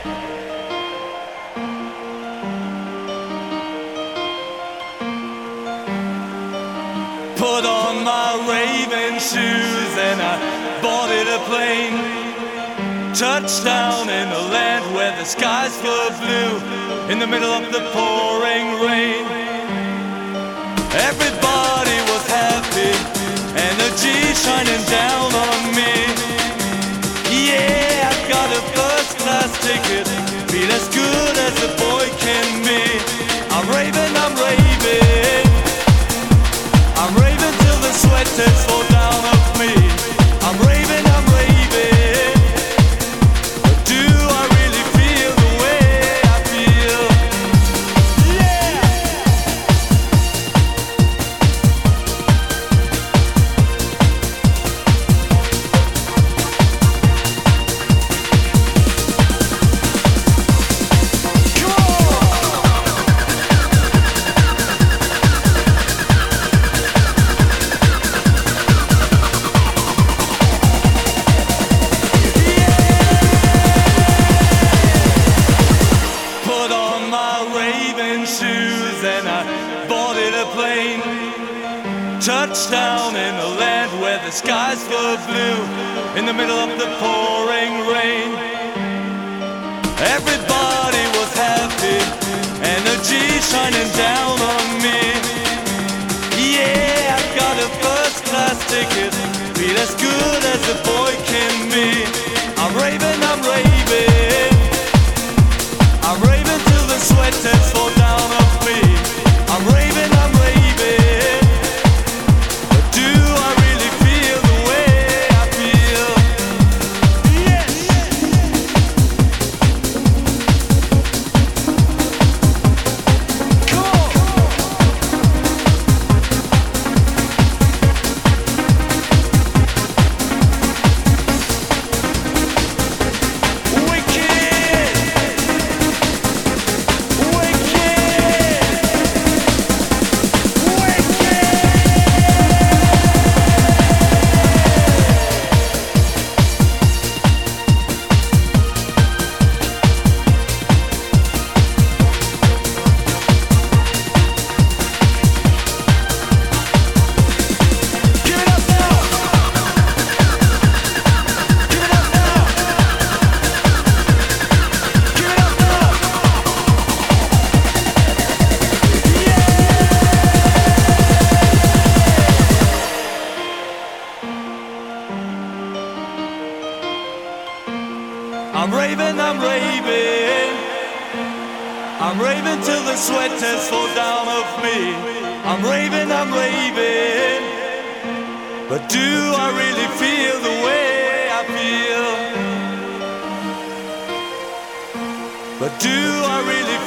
Put on my raving shoes and I boarded a plane. Touchdown in a land where the skies were blue, in the middle of the pouring rain. Everybody was happy, energy shining down on me. Yeah, I got a first class ticket, feel as good as a boy can be. I'm raving, I'm raving, I'm raving till the sweat tears fall down off me. I'm raving, I'm raving, but do I really feel the way I feel? Yeah! Shoes and I boarded a plane. Touchdown in a land where the skies were blue, in the middle of the pouring rain. Everybody was happy, energy shining down on me. Yeah, I got a first class ticket, feel as good as a boy can be. I'm raving, I'm raving, I'm raving till the sweat tears fall down off me. I'm raving, I'm raving, but do I really feel the way I feel? Yes! Come I'm raving, I'm raving, I'm raving till the sweat tears fall down off me. I'm raving, but do I really feel the way I feel? But do I really